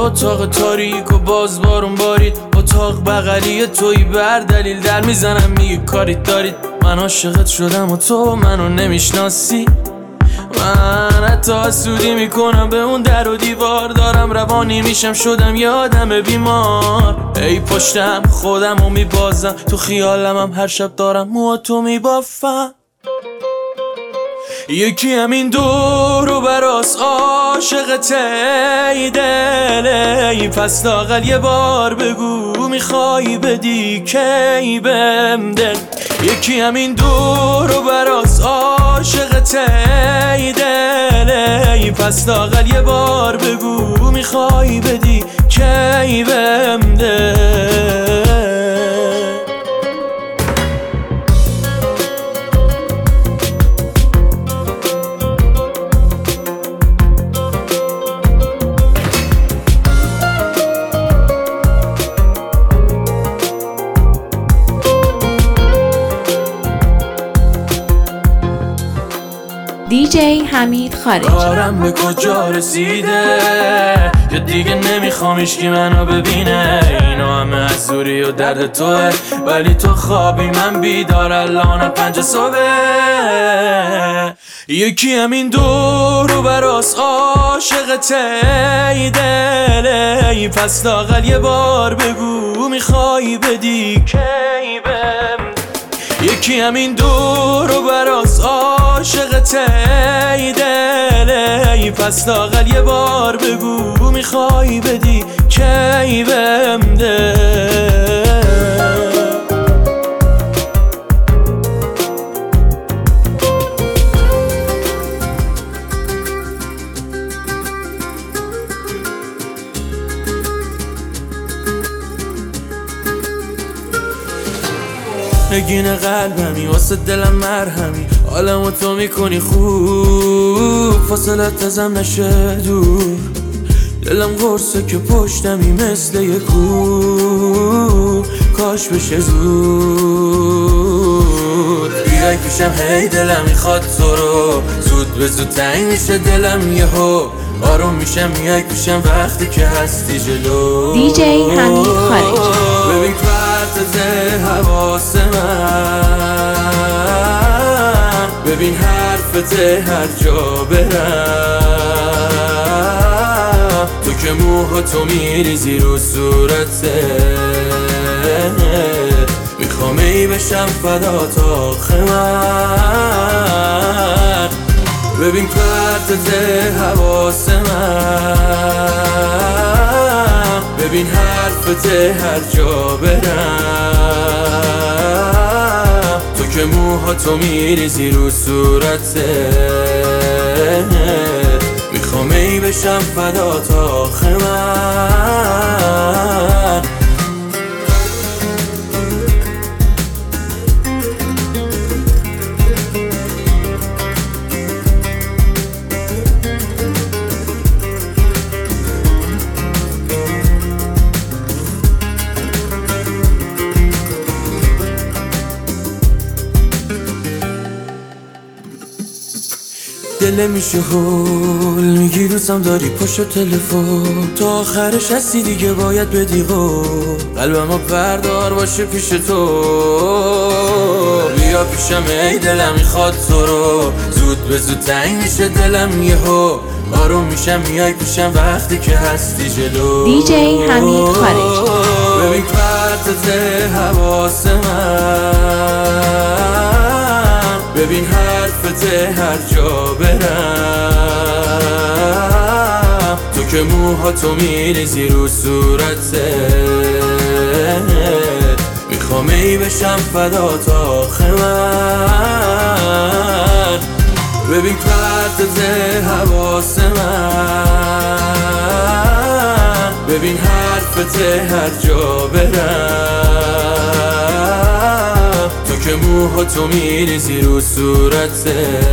اتاق تاریک و باز بارون بارید، اتاق بغلی توی بر دلیل در میزنم میگی کاریت دارید. من عاشقت شدم و تو منو نمیشناسی. من حتی حسودی میکنم به اون در و دیوار، دارم روانی میشم شدم یادم بیمار. ای پشتم خودم و میبازم، تو خیالم هم هر شب دارم موهاتو میبافم. یکی همین دور و براس عاشقته ای دل، ای پس لااقل یه بار بگو میخوای بدی کی بهم دل. یکی همین دور و براس عاشقته ای دل، ای پس لااقل یه بار بگو میخوای بدی کی بهم دل. دیجی حمید خارجی. کارم به کجا رسیده یا دیگه نمیخوام هیچکی منو ببینه؟ اینا همه از زوری و درد توه، ولی تو خوابی من بیدار الان 5 صبح. یکی همین دور و براس عاشقته ای دل، ای پس لااقل یه بار بگو میخوای بدی کی بهم. یکی همین دور و براس عاشقته ای دل، ای پس لااقل یه بار بگو میخوای بدی کی بهم دل. نگین قلبمی واسه دلم مرهمی، حالمو تو میکنی خوب، فاصلت ازم نشه دور. دلم قرصه که پشتمی مثل یه کوه، کاش بشه زود. بیای پیشم هی دلم میخواد تو رو، زود به زود تنگ میشه دلم یهو، آروم میشم میای پیشم وقتی که هستی جلو. دیجی حمید خارجی. ببین پرتت حواس من، ببین حرفت هر جا برم، تو که موهاتو میریزی رو صورتت، میخوام ای بشم فدات آخه من. ببین پرتت حواس من، ببین حرفت هر جا برم، تو که موهاتو میریزی رو صورتت، میخوام ای بشم فدات آخه من. دل میشه هول میگی دوستم داری پشت تلفن، تو آخرش هستی دیگه باید بدی قول. قلبمو بردار باشه پیش تو، بیا پیشم ای دلم میخواد تو رو، زود به زود تنگ میشه دلم یهو، آروم میشم میای پیشم وقتی که هستی جلو. دیجی حمید خارجی. ببین پرتت حواس من، ببین حرفت هر جا برم، تو که موهاتو میریزی رو صورتت، میخوام ای بشم فدات آخه من. ببین پرتت حواس من، ببین حرفت هر جا برم، تو که موهاتو میریزی رو صورتت،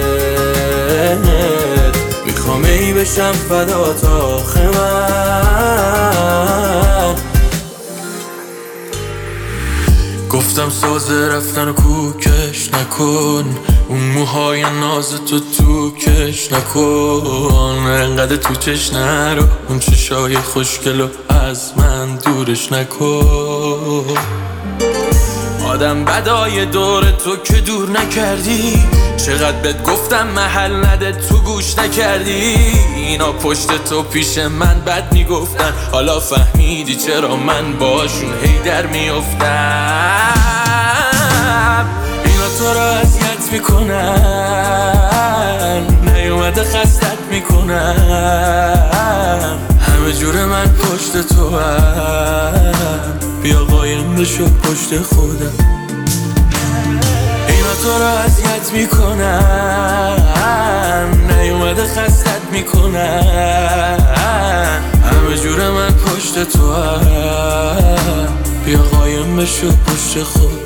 میخوام ای بشم فدات آخه من. گفتم سازه رفتن و کوکش نکن، اون موهای ناز تو کش نکن، انقدر تو چش نرو، اون چشای خوشگلو از من دورش نکن. آدم بدای دور تو که دور نکردی، چقدر بهت گفتم محل نده تو گوش نکردی. اینا پشت تو پیش من بد میگفتن، حالا فهمیدی چرا من باشون هی در میافتم. اینا تو را اذیت میکنن، نیومده خستت میکنن، همه جور من پشت تو هم، بیا قایم بشو پشت خودم. اینا تو را اذیت میکنن، نیومده خستت میکنن، همه جور من پشت تو هم، بیا قایم بشو پشت خودم.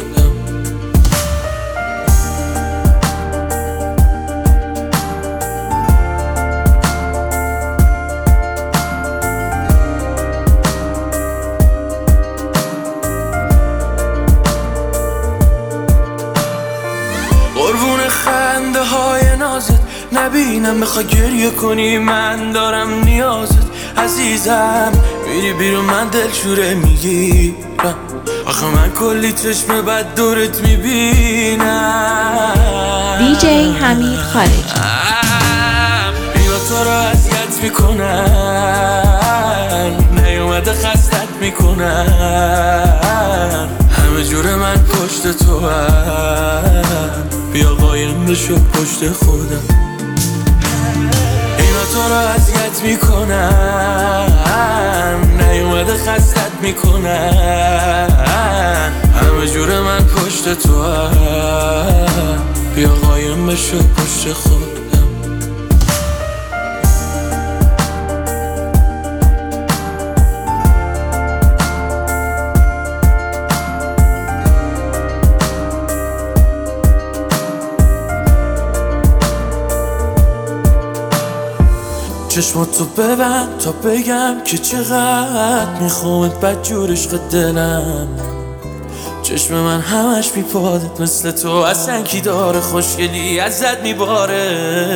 قربون خنده های نازت نبینم، بخوای گریه کنی من دارم نیازت. عزیزم میری بیرون من دلشوره میگیرم، آخه من کلی چشم بد دورت میبینم. دیجی حمید خارجی. اینا تو را اذیت میکنن، نیومده خستت میکنن، همه جور من پشت تو هم، بیا قایم بشو پشت خودم. اینا تو را اذیت میکنن، نیومده خستت میکنن، همه جور من پشت تو هم، بیا قایم بشو پشت خودم. چشماتو ببند تا بگم که چقدر میخوامت بدجور عشق دلم. چشم من همش میپادت مثل تو، اصلا کی داره خوشگلی ازت میباره.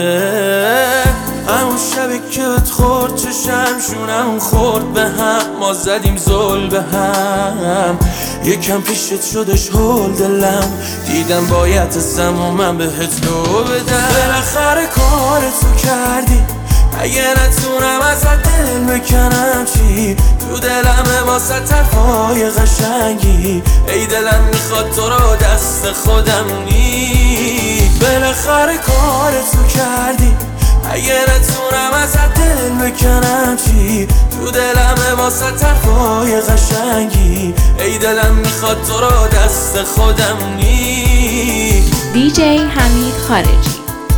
همون شبی که بهت خورد چشم شونم خورد به هم، ما زدیم زل به هم، یکم پیشت شدش هول دلم، دیدم باید ازم و من بهت لو بدم. بالاخره کارتو کردی، اگه نتونم ازت دل بکنم چی؟ تو دلمه واسه طرفای قشنگی، ای دلم میخواد تو رو دست خودم نی. بالاخره کارتو کردی، اگه نتونم ازت دل بکنم چی؟ تو دلمه واسه طرفای قشنگی، ای دلم میخواد تو رو دست خودم نی. دیجی حمید خارجی.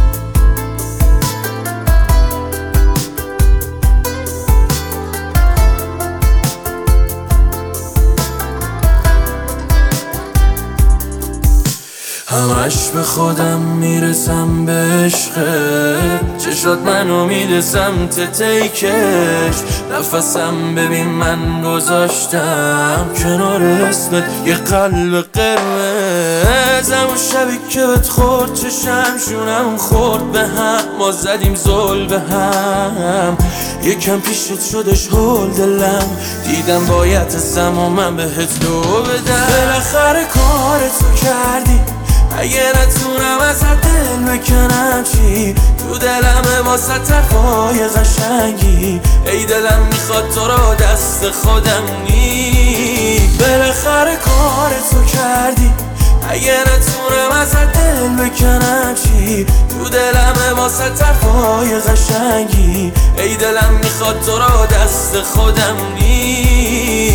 همش به خودم میرسم به عشقت، چشات منو میده سمت تیکش، نفسم ببین من گذاشتم کنار اسمت یه قلب قرمز. همون شبی که بهت خورد چشم شونم خورد به هم، ما زدیم زل به هم، یکم پیشت شدش هول دلم، دیدم باید ازم و من بهت لو بدم. بالاخره کارتو کردی، اگه نتونم ازت دل بکنم چی؟ تو دلمه واسه طرفای قشنگی، ای دلم میخواد تو رو دست خودم نی. بالاخره کارتو کردی، اگه نتونم ازت دل بکنم چی؟ تو دلمه واسه طرفای قشنگی، ای دلم میخواد تو رو دست خودم نی.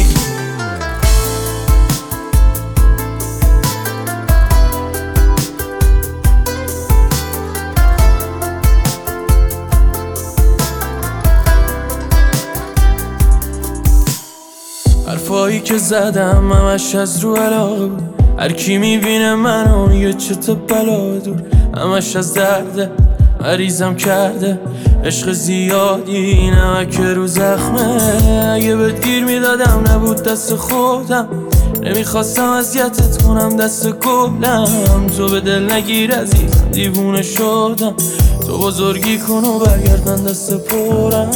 حرفایی که زدم همش از رو علاقه بود، هر کی میبینه منو میگه چه تا بلا دور، همش از درده مریضم کرده عشق زیادی نمک رو زخمه. اگه بهت گیر میدادم نبود دست خودم، نمیخواستم اذیتت کنم دست گلم، تو به دل نگیر عزیزم دیوونه شدم، تو بزرگی کن و برگرد من دست پرم.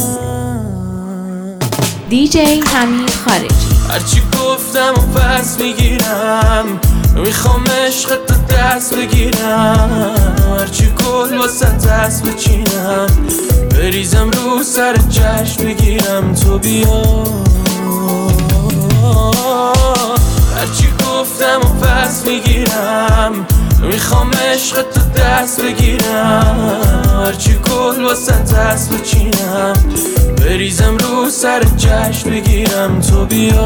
دیجی حمید خارجی. هرچی گفتم و پس میگیرم، میخوام عشق تو دست بگیرم، هرچی گل واسه دست بچینم، بریزم رو سر جشن بگیرم تو بیا. هرچی گفتم و پس میگیرم، میخوام عشق تو دست بگیرم، هرچی گل واسه دست بچینم، بریزم رو سر جشن بگیرم تو بیا.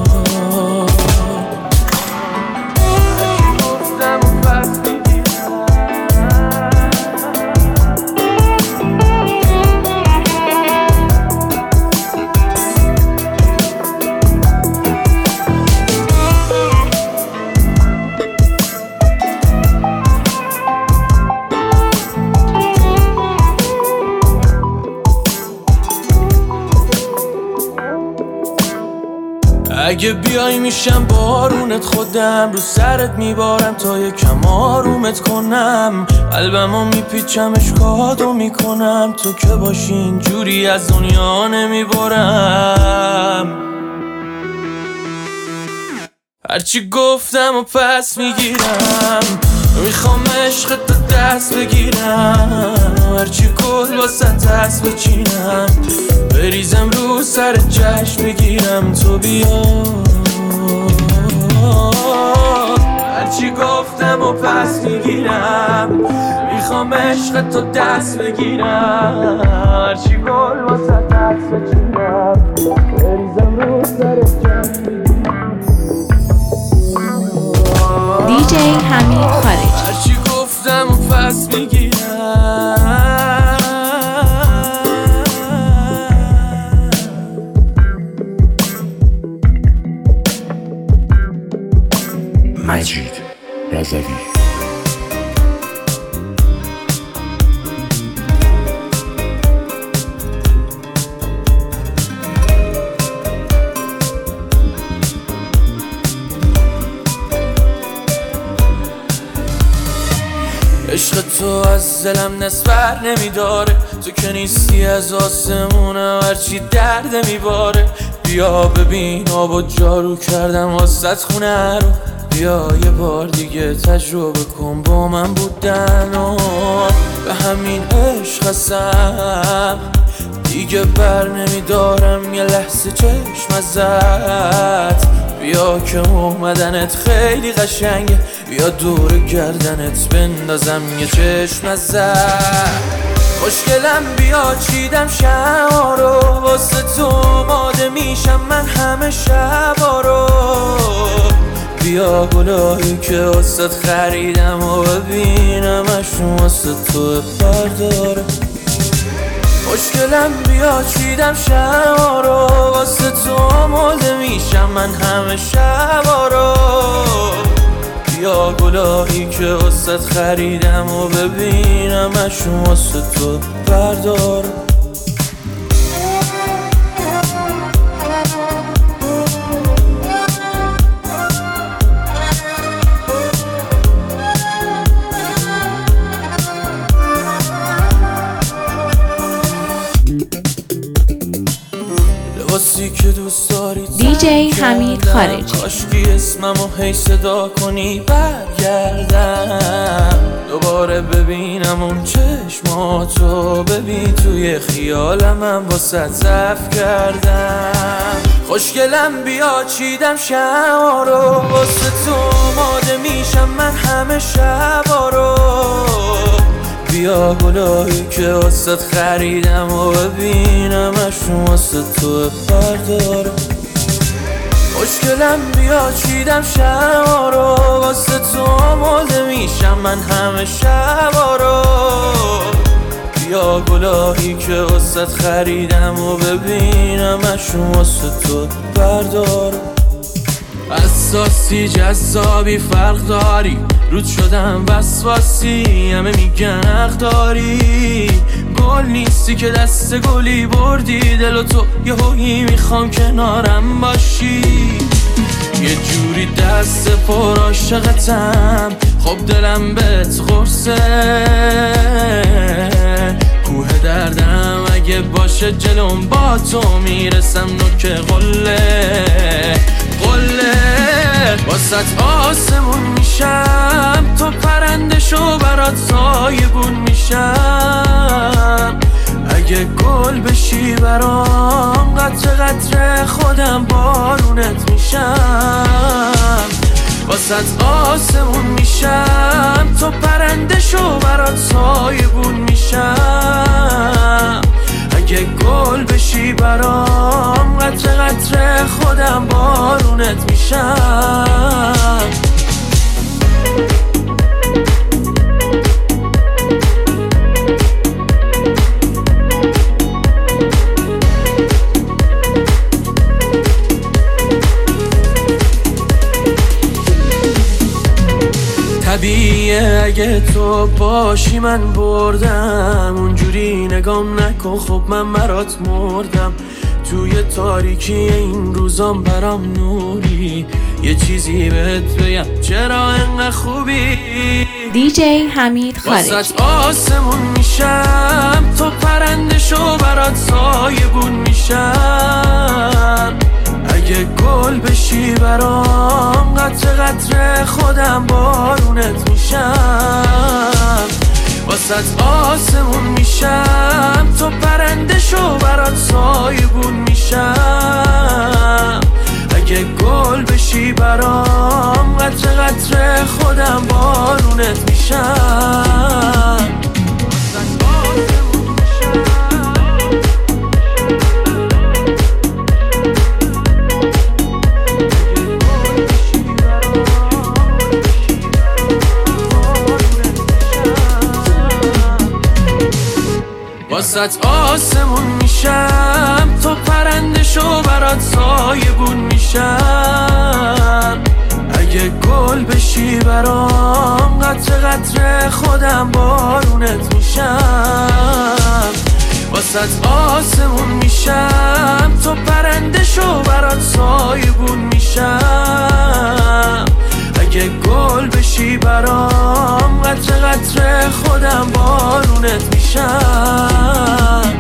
اگه بیای میشم بارونت، خودم رو سرت میبارم تا یکم آرومت کنم، قلبمو میپیچم اشکاتو میکنم، تو که باشی اینجوری از دنیا نمیبارم. هرچی گفتم و پس میگیرم، میخوام عشق تو دست بگیرم، هرچی گل واسه دست بچینم، بریزم رو سر جشن بگیرم تو بیا. هرچی گفتم و پس میگیرم، میخوام عشق تو دست بگیرم، هرچی گل واسه دست بچینم، بریزم رو سر جشن بگیرم. دیجی حمید خارجی. هرچی گفتم و پس میگیرم. مجید رضوی. عشق تو از دلم نسبر نمیداره، تو که نیستی از آسمونم هرچی درد میباره. بیا ببین آب و جارو کردم واسه خونه رو، بیا یه بار دیگه تجربه کن با من بودن و به همین عشق هستم دیگه بر نمیدارم یه لحظه چشم ازت. بیا که اومدنت خیلی قشنگه، بیا دور گردنت بندازم یه چشم ازت. خوشگلم بیا چیدم شما رو، واسه تو ماده میشم من همه شبا رو. بیا گلایی که واسه خریدم و ببینمشون واسه تو برداره. خوشگلم بیا چیدم شما رو، واسه تو ماده میشم من همه شبا رو. بیا گلایی که واسه خریدم و ببینمشون واسه تو بردار. لباسی که دوست داری دیجی حمید خارجی. کاشکی اسممو هی صدا کنی برگردم، دوباره ببینم اون چشماتو، ببین توی خیالم من واسه ضعف کردم. خوشگلم بیا چیدم شما رو، واسه تو ماده میشم من همه شبا رو. بیا گلایی که واسه خریدم و ببینمشون واسه تو برداره. خوشگلم بیا چیدم شما رو، واسه تو ماده میشم من همه شبا رو. بیا گلایی که واسه خریدم و ببینمشون واسه تو برداره. حساسی جذابی فرق داری، رود شدم وسواسی همه میگن حق داری. گل نیستی که دست گلی بردی دل و تو یه هویی میخوام کنارم باشی. یه جوری دست پر عاشقتم، خب دلم بهت قرصه. کوه دردم اگه باشه جلوم با تو میرسم نوک قله واسط آسمون میشم، تو پرنده شو برات سایبون میشم. اگه گل بشی برام قطره قطره خودم بارونت میشم. واسط آسمون میشم، تو پرنده شو برات سایبون میشم. اگه گل بشی برام قطره قطره خودم بارونت میشم. طبیعیه اگه تو باشی من بردم، اونجوری نگام نکن خب من برات مردم. توی تاریکی این روزام برام نوری، یه چیزی بهت بگم چرا انقدر خوبی. دیجی حمید خارجی. واسط آسمون میشم، تو پرنده شو برات سایبون میشم. اگه گل بشی برام قطره قطره خودم بارونت میشم. واسط آسمون میشم، تو پرنده شو برات سایبون میشم. اگه گل بشی برام قطره قطره خودم بارونت میشم. واسط آسمون میشم، تو پرنده شو برات سایبون میشم. اگه گل بشی برام قطره قطره خودم بارونت میشم. واسط آسمون میشم، تو پرنده شو برات سایبون میشم. اگه گل بشی برام قطره قطره خودم بارونت میشم.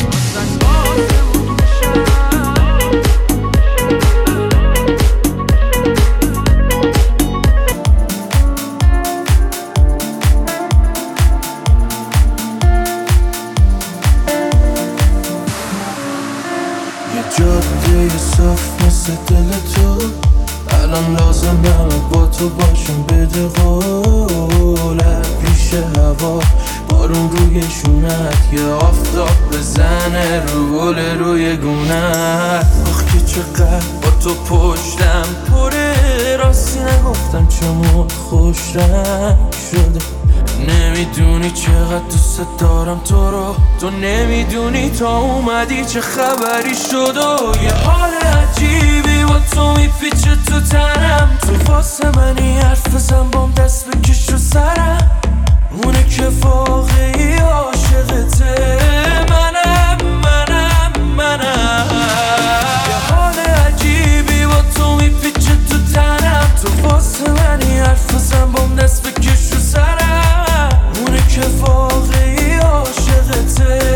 یه جاده صاف مثل دل تو، الان لازمه با تو باشم بده قوله. پیش هوا بارون روی شونت، یه آفتاب بزنه رو گل روی گونت. آخ که چقدر با تو پشتم پره، راستی نگفتم چون خوش رنگ شده. نمیدونی چقدر دوست دارم تو رو، تو نمیدونی تا اومدی چه خبری شد. و یه حال عجیبی با تو میپیچه تو تنم، تو واسه منی حرف بزن بام دست بکش رو سرم. اونه که واقعی عاشقته منم. یه حال عجیبی با تو میپیچه تو تنم، تو واسه منی حرف بزن بام دست بکش رو سرم. اونه که واقعی عاشقته